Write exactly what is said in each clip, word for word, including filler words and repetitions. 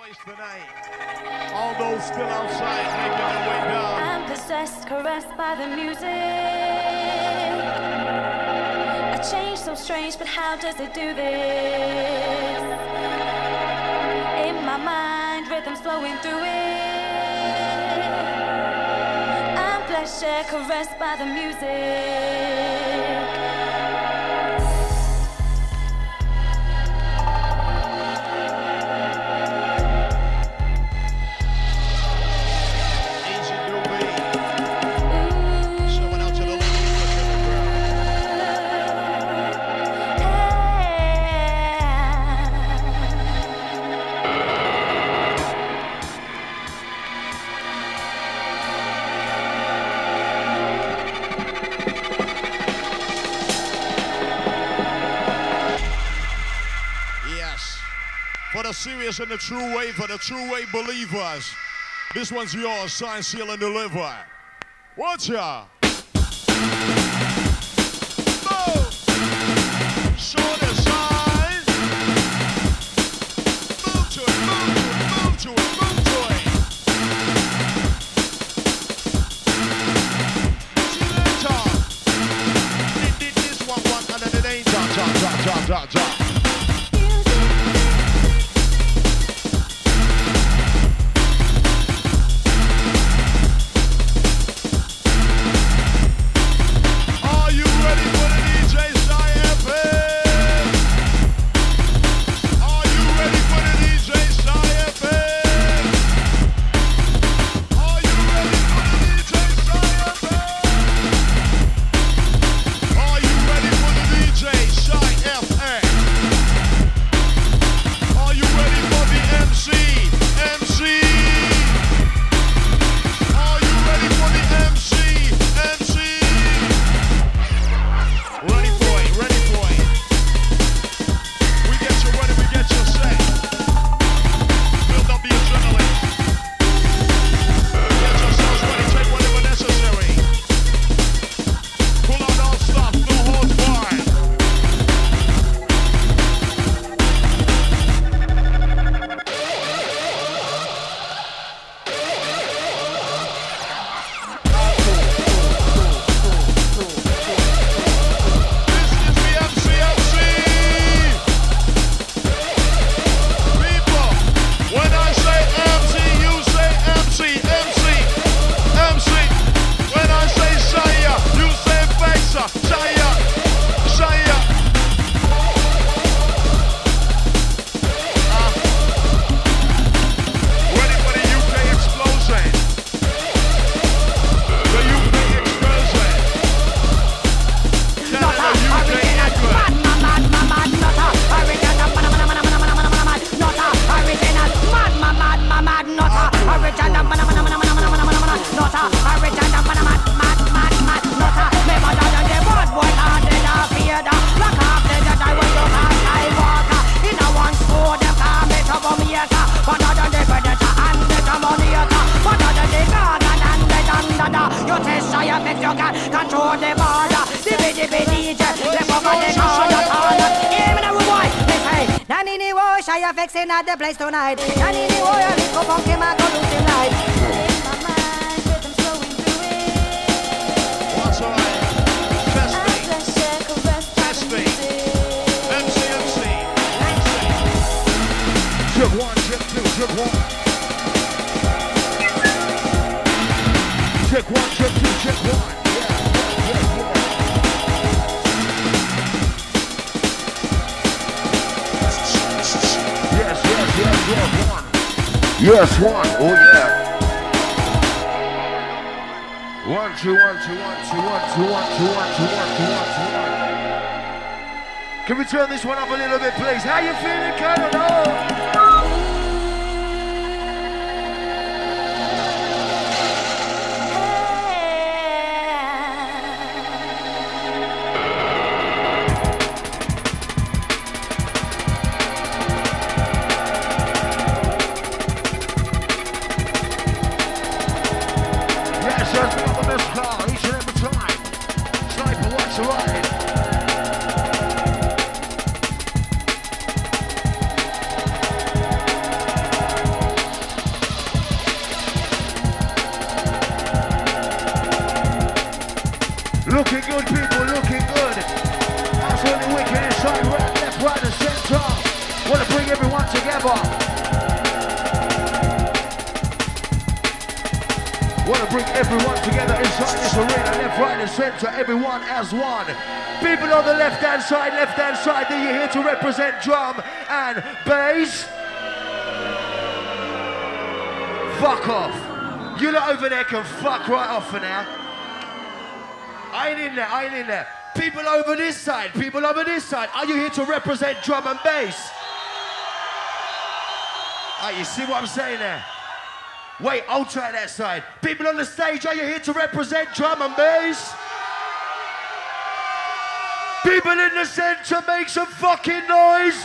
voice tonight. All those still outside making their way down. I'm possessed, caressed by the music. A change so strange, but how does it do this? In my mind, rhythms flowing through it. I'm pleasure, caressed by the music. For the serious and the true way, for the true way believers. This one's yours, sign, seal, and deliver. Watch ya! Move! Shoulder size! Move to it, move to it, move to it, move to it! See that top? Did, did this one, one, and then it ain't top, top, top, top, top, top. At the place tonight. And in the oil, it's go funky, man, go lose him life. In my mind, rhythms flowing through it. What's all right? Test me. Test me. M C, M C. M C. Check one, check two, check one. Check one, check two, check one. Yes, one. Oh, yeah. One, two, one, two, one, two, one, two, one, two, one, two, one, two, one, two, one. Can we turn this one up a little bit, please? How you feeling, Canada? bring everyone together inside this arena. Left, right and center, everyone as one. People on the left hand side, left hand side, are you here to represent drum and bass? Fuck off. You lot over there can fuck right off for now. I ain't in there, I ain't in there. People over this side, people over this side, are you here to represent drum and bass? Ah, you see what I'm saying there? Wait, I'll try that side. People on the stage, are you here to represent drum and bass? People in the center, make some fucking noise.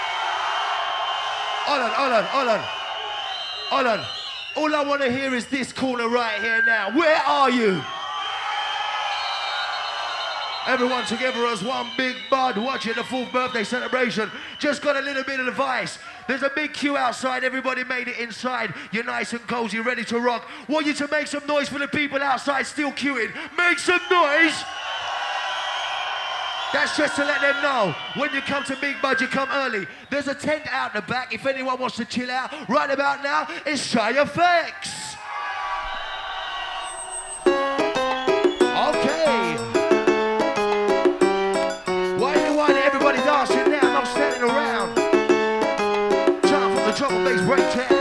Hold on, hold on, hold on. Hold on. All I want to hear is this corner right here now. Where are you? Everyone together as one big bud watching the fourth birthday celebration. Just got a little bit of advice. There's a big queue outside. Everybody made it inside. You're nice and cozy, ready to rock. Want you to make some noise for the people outside still queuing. Make some noise. That's just to let them know. When you come to Big Bud, you come early. There's a tent out the back. If anyone wants to chill out, right about now, it's Shy Effects. Okay. Everybody dancing now, not standing around. Time for the drum and bass breakdown.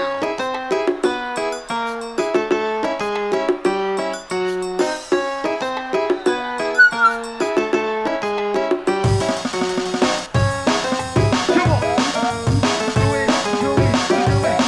Come on. Do it, do it, do it.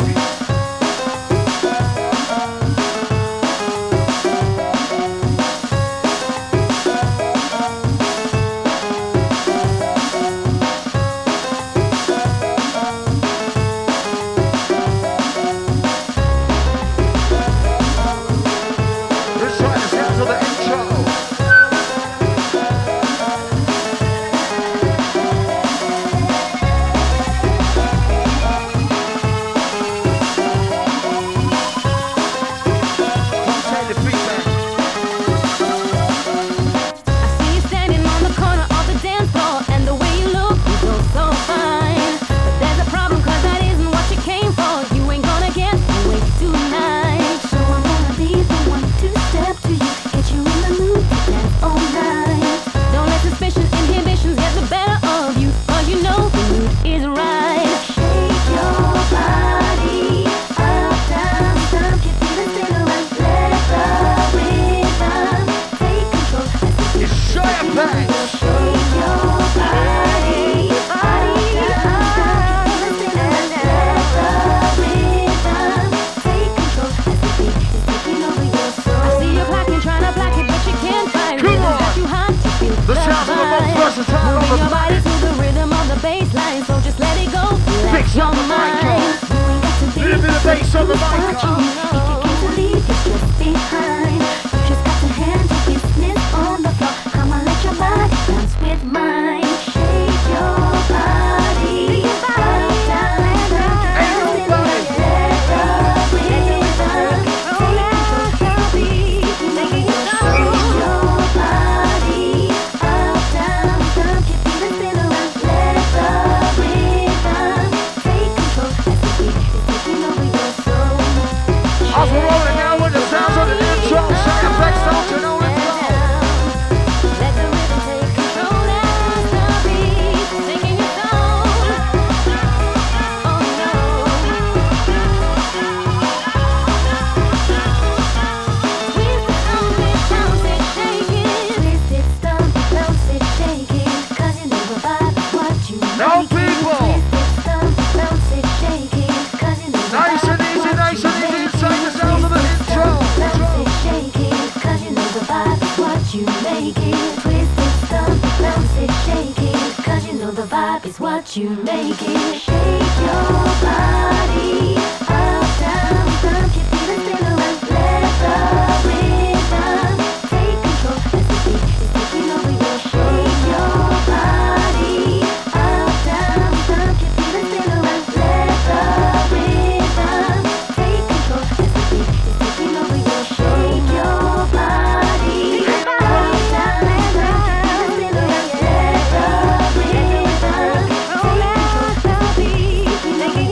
You make it shake your body up, down, down, keep feeling still around. Let the rhythm take control as the beat is taking over your. Shake your body up, down, down, keep feeling still around. Let the rhythm take control as the beat is taking over your. Shake your body up, down, down, keep feeling still around. Let the rhythm.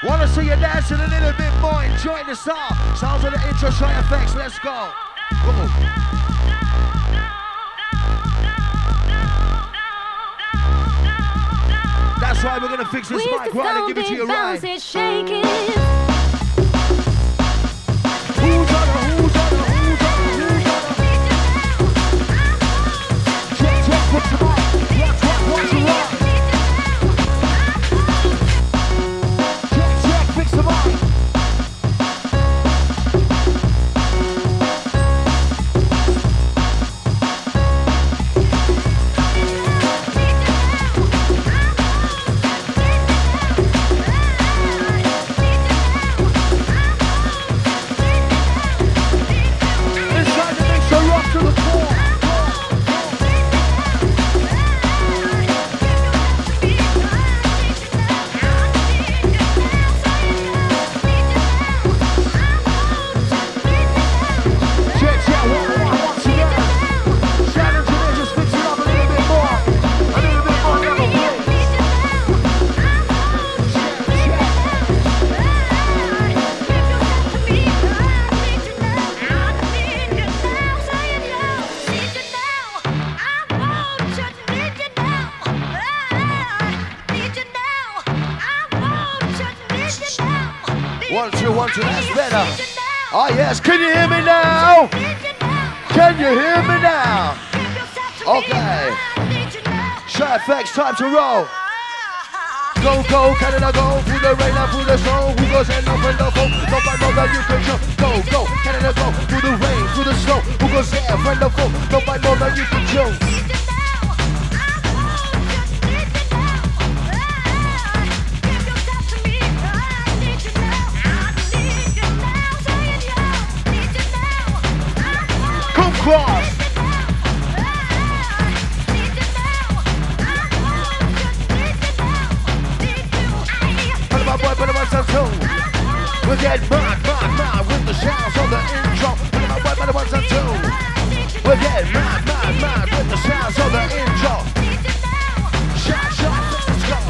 Wanna see you dancing a little bit more, enjoying the sound. Sounds of the intro, Shy F X, let's go. Go. That's right, we're gonna fix this mic right and give it to you right. Who's on the, who's on the, who's on the, who's on the? Check, check, fix the mic. Watch, watch, watch it rock. Check, check, fix the mic. One, two, one, two, that's better. Oh yes, can you hear me now? Can you hear me now? Okay. Shy F X, time to roll. Go, go, Canada, go. Through the rain and through the snow. Who goes and open the phone? Nobody knows that you can jump. Go, go, Canada, go. Through the rain, through the snow. Who goes there? Friend the phone. Nobody knows that you can jump. Cross. Put my boy, put my son too. We get mad, mad, mad with the sounds of the intro. Put my boy, put my son too. We get mad, mad, mad with the sounds of the intro. Shot, shot, let's go.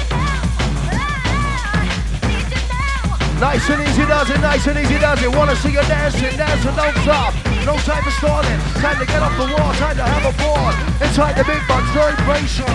Nice and easy does it, nice and easy does it. Wanna see you dancing, dancing, don't stop. No time for stalling, time to get off the wall, time to have a ball. Inside the big bun, celebration.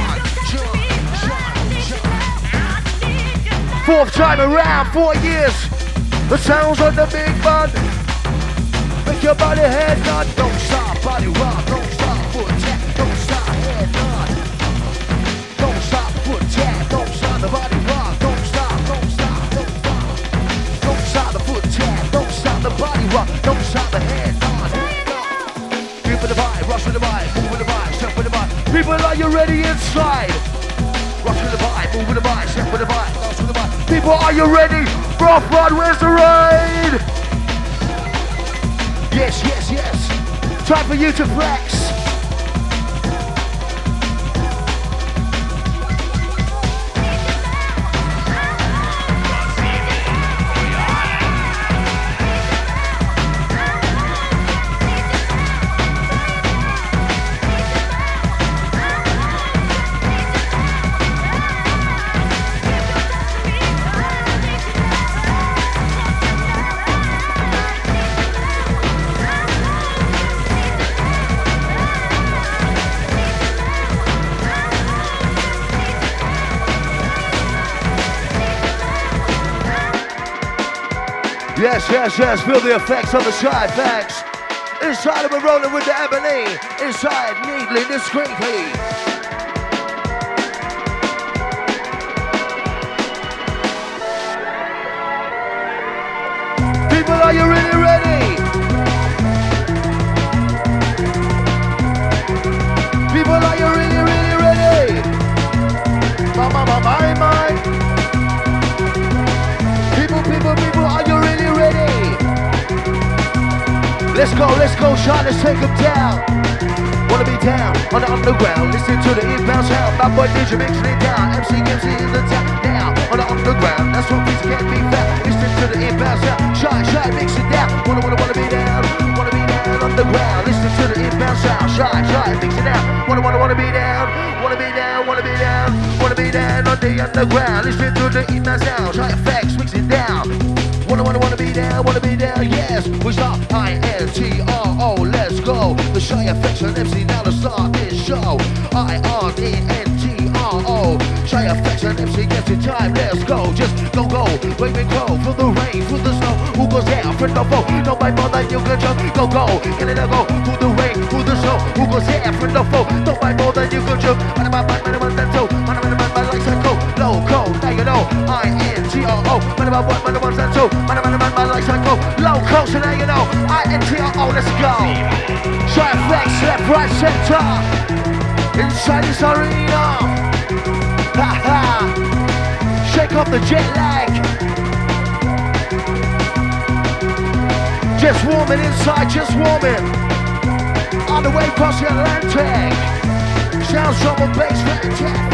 Fourth time around, four years. The sounds on the big bun. Make your body head nod. Don't stop, body rock. Don't stop, foot tap. Don't stop, head nod. Don't stop, foot tap. Don't stop, the body rock. Don't stop, don't stop, don't stop. Don't stop the foot tap. Don't stop the body rock. Don't stop the head nod. With the vibe, rush with the vibe, move with the vibe, step with the vibe. People, are you ready inside? Rush with the vibe, move with the vibe, step with the vibe, dance with the vibe. People, are you ready? Rough Rod, where's the ride? Yes, yes, yes. Time for you to flex. Yes, yes, yes, feel the effects of the Shy F X. Inside we're rolling with the ebony. Inside, neatly, discreetly. People, are you really ready? People, are you really, really ready? My, my, my, my, my. People, people, people, are you really ready? Let's go, let's go, Sean, let's take them down. Wanna be down on the underground, listen to the inbound sound. My boy Ninja mixing it down, M C M C in the town. Now on the underground, that's what we can't be found. Listen to the inbound sound, Shy, Shy, mix it down. Wanna, wanna, wanna be down, wanna be down on the ground. Listen to the inbound sound, Shy, Shy, mix it down. Wanna, wanna, wanna be down, wanna be down, wanna be down, wanna be down on the underground. Listen to the inbound sound, Shy F X, mix Yes, we start I N T R O, let's go. The Shy F X and M C now to start this show. I R E N T R O, Shy F X and M C gets in time, let's go. Just go, go, wave and grow. Through the rain, through the snow. Who goes there? Friend or foe? Don't mind more than you can jump. Go, go, get it a go. Through the rain, through the snow. Who goes there? Friend or foe? Don't mind more than you can jump. Man, man, man, man, man, man, man, man, man, man, like psycho. Loco, now you know. I N T R O, man, man, man, man, man, man, man, man, man, man, like psycho. Loco, so now you know. I N T R O, let's go. Shy F X, left, right, center. Inside this arena. Ha ha. Shake off the jet lag. Just warming inside, just warming. On the way across the Atlantic. Sounds from a bass, fantastic.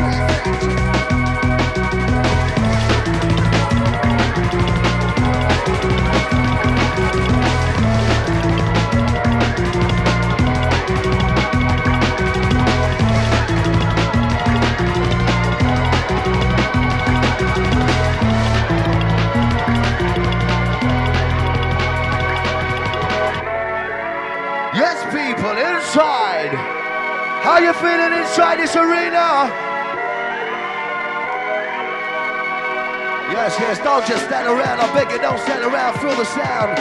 Inside. How you feeling inside this arena? Yes, yes, don't just stand around. I beg you, don't stand around. Feel the sound.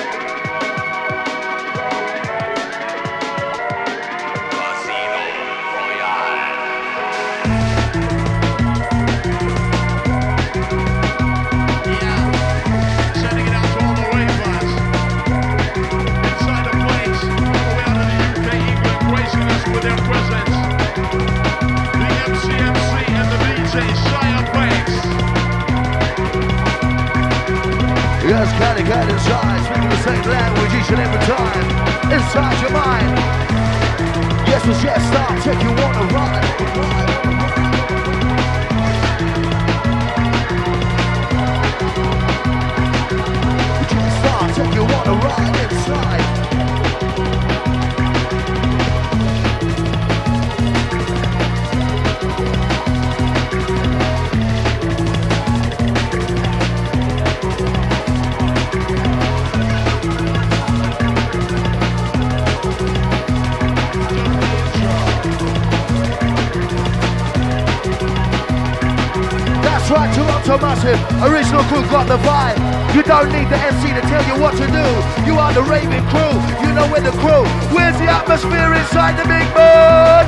Yes, can it get inside, speaking the same language each and every time. Inside your mind. Yes, was yes, stop, take you on a ride. Just stop, take you on a ride inside. Right, Toronto Massive, original crew got the vibe. You don't need the M C to tell you what to do. You are the raving crew, you know we're the crew. Where's the atmosphere inside the big bird?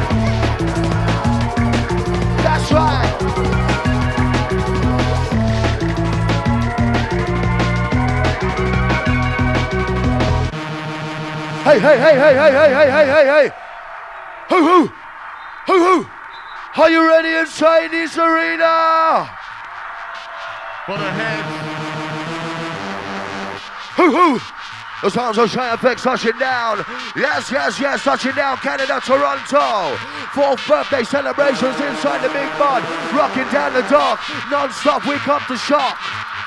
That's right. Hey, hey, hey, hey, hey, hey, hey, hey, hey, hey. Hoo, hoo, hoo, hoo. Are you ready inside this arena? For the head. Hoo hoo! The sounds of Shy F X touching down. Yes, yes, yes, touching down Canada, Toronto. Fourth birthday celebrations inside the big mud. Rocking down the dock. Non-stop, we come to shock.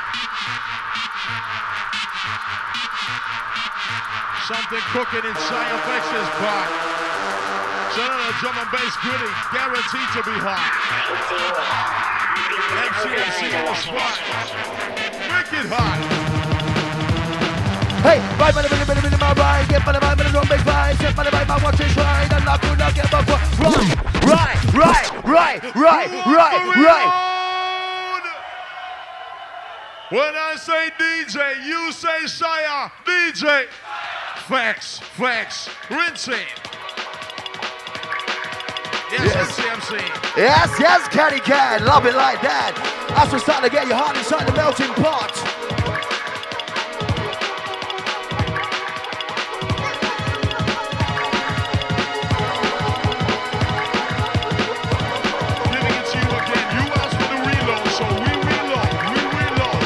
Something cooking in Shy F X's back. Shout out to drum and bass gritty, guaranteed to be hot. M C M C on the spot. Make it hot. Hey, right by the minute, minute, minute, my ride. Get by the mind, minute, drum bass vibe. Set by the mind, my watch is right. And I could not get my foot. Right, right, right, right, right, right, right. When I say D J, you say Shia. D J. Flex, flex, rinsing. Yes, yes, M C M C. Yes, yes, Caddy Can. Love it like that. As we're starting to get your heart inside the melting pot. Giving it to you again. You asked for the reload, so we reload. We reload.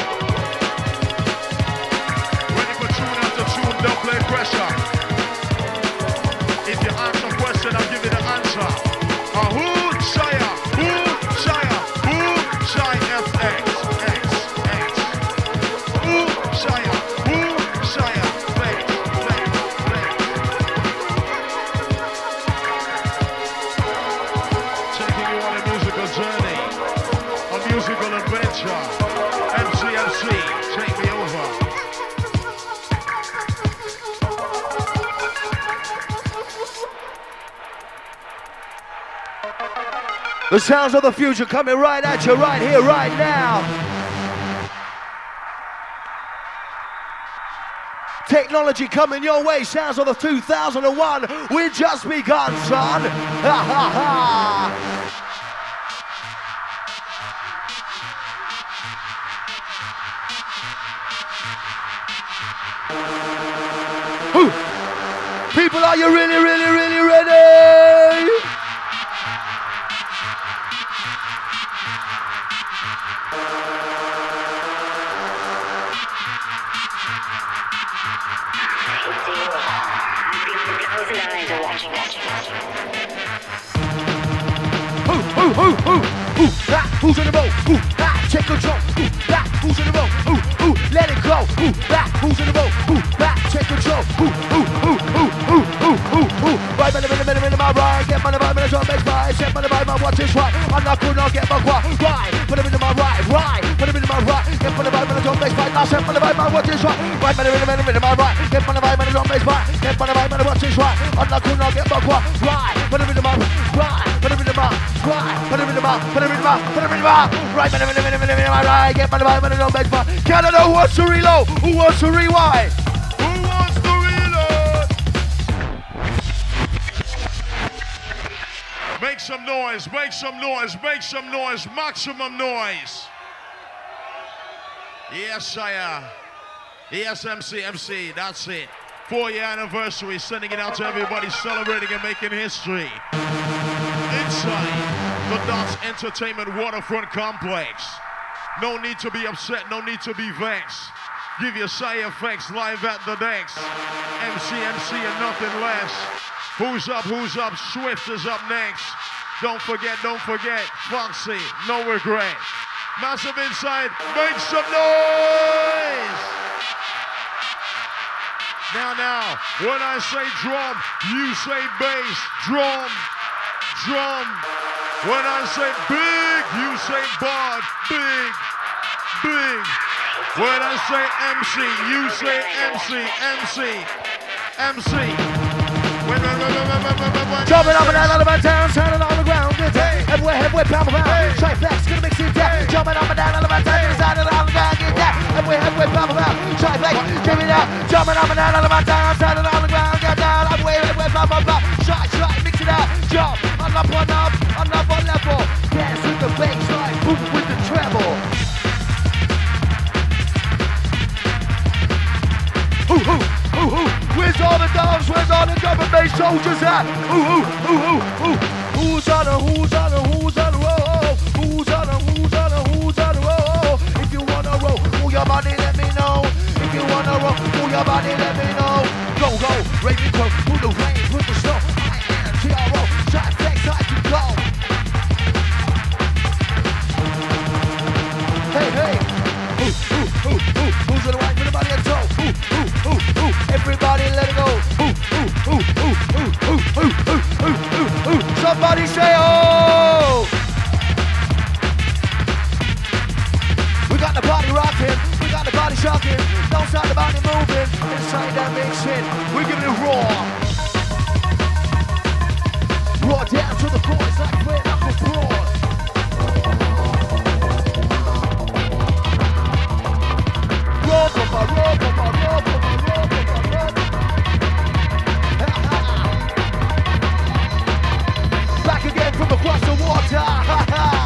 Ready for tune after tune, don't play pressure. If you ask a question, I'll give you the answer. Uh, who Shia? Who Shia? Who Shy F X? X, X. The sounds of the future coming right at you, right here, right now. Technology coming your way, sounds of the two thousand one. We just begun, son. Ha ha ha. Ooh. People, are you really, really, really ready? Who, who, who, who, who, ah, who's in the boat? Who, ah, take control. Who, ah, who's in the boat? Who, who, let it go. Who, ah, who's in the boat? Who, ah, take control. Who, who, who, who, who, who, who, who. Right, man, minute, minute, minute, my right. Get my vibe, man, drum bass right. Set my vibe, man, watch this right. I'm not cool, now get my quad. Right, put it in my right, right. Put it in my right. Get my vibe, man, drum bass right. Now set my vibe, man, watch this right. Right, minute, minute, minute, minute, my right. Get my vibe, man, drum bass right. Get my vibe, man, watch this right. I'm not cool, now get my quad. Right, put it in my right. Put it in my right. Put it in my, put it in my, put it in my right, minute, minute, minute, minute, my right. Get my vibe, man, drum bass right. Can I know who wants to reload? Who wants to rewind? Who wants to reload? Make some noise, make some noise, make some noise, maximum noise. Yes, sire. Yes, M C, M C, that's it. Four-year anniversary, sending it out to everybody celebrating and making history. Inside the Dance Entertainment Waterfront Complex. No need to be upset, no need to be vexed. Give your side effects live at the decks. M C, M C and nothing less. Who's up, who's up? Swift is up next. Don't forget, don't forget. Foxy, no regret. Massive Inside, make some noise! Now, now, when I say drum, you say bass. Drum, drum. When I say big, you say bod. Big, big. When I say M C, you say M C, M C, M C. When, when, when, when, when, when, when, when, Jumping up and down all about town, turning on the ground, good day. Everywhere, everywhere, pound for pound. Try flex, gonna mix it down. Jumping up and down all about town, turning on the ground, get down. Everywhere, everywhere, pound for pound. Try flex, give it up. Jumping up and down all about town, turning on the ground, get down. Everywhere, everywhere, pound for pound. Try, try, mix it up. Jump, on up, on up, on up, on level. Dance with the bass line, boom with the treble. Ooh, ooh, ooh, ooh. Where's all the dogs? Where's all the drum and bass soldiers at? Ooh, ooh, ooh, ooh, ooh. Who's on a, who's on a, who's on a roll? Who's on a, who's on a, who's on a roll? If you wanna roll, move your body, let me know. If you wanna roll, move your body, let me know. Go, go, Raven Crow, through the rain, through the snow. I am T R O, try flex, I can go. Hey, hey. Ooh, ooh, ooh, ooh. Who's on the right with the body and toe? Ooh, ooh, ooh, ooh. Everybody let it go. Ooh, ooh, ooh, ooh, ooh, ooh, ooh, ooh, ooh, ooh. Somebody say oh! We got the body rocking, we got the body shocking. Don't stop the body moving. Inside that big shit, we giving it raw. Raw down to the floor, it's like playing up the floor. Raw, papa, raw, papa, raw, papa, raw, papa, raw, papa. Back again from across the water.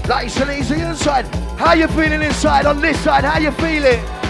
Nice and easy inside. How you feeling inside? On this side, how you feeling?